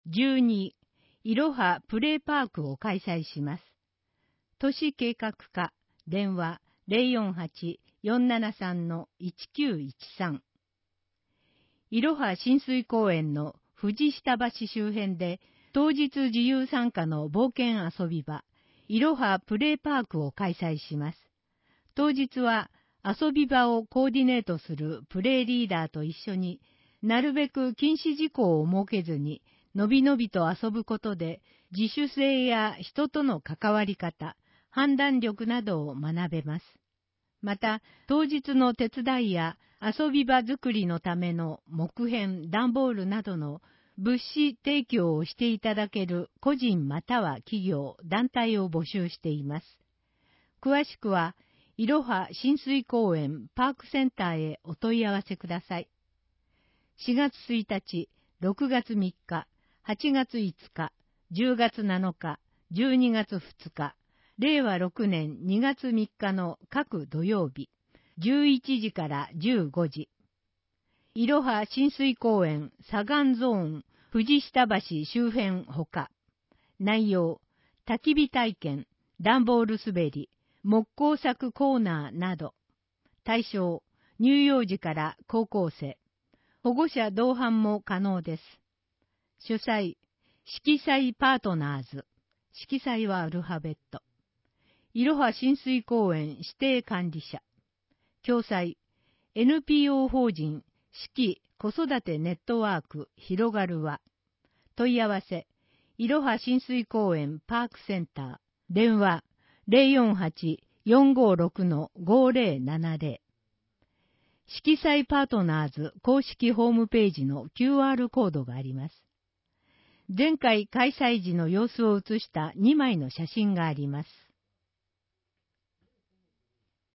12、いろはプレイパークを開催します。都市計画課、電話048-473-1913。いろは親水公園の藤下橋周辺で、当日自由参加の冒険遊び場、いろはプレイパークを開催します。当日は遊び場をコーディネートするプレイリーダーと一緒に、なるべく禁止事項を設けずに、のびのびと遊ぶことで、自主性や人との関わり方、判断力などを学べます。また、当日の手伝いや遊び場作りのための木片、段ボールなどの物資提供をしていただける個人または企業、団体を募集しています。詳しくは、いろは親水公園パークセンターへお問い合わせください。4月1日、6月3日、8月5日、10月7日、12月2日、令和6年2月3日の各土曜日、11時から15時。いろは親水公園左岸ゾーン藤下橋周辺ほか。内容、焚き火体験、段ボール滑り、木工作コーナーなど。対象、乳幼児から高校生。保護者同伴も可能です。主催、色彩パートナーズ。色彩はアルファベット。いろは親水公園指定管理者。共催、NPO 法人四季子育てネットワーク広がるは。問い合わせ、いろは親水公園パークセンター。電話048-456-5070。色彩パートナーズ公式ホームページの QR コードがあります。前回開催時の様子を写した2枚の写真があります。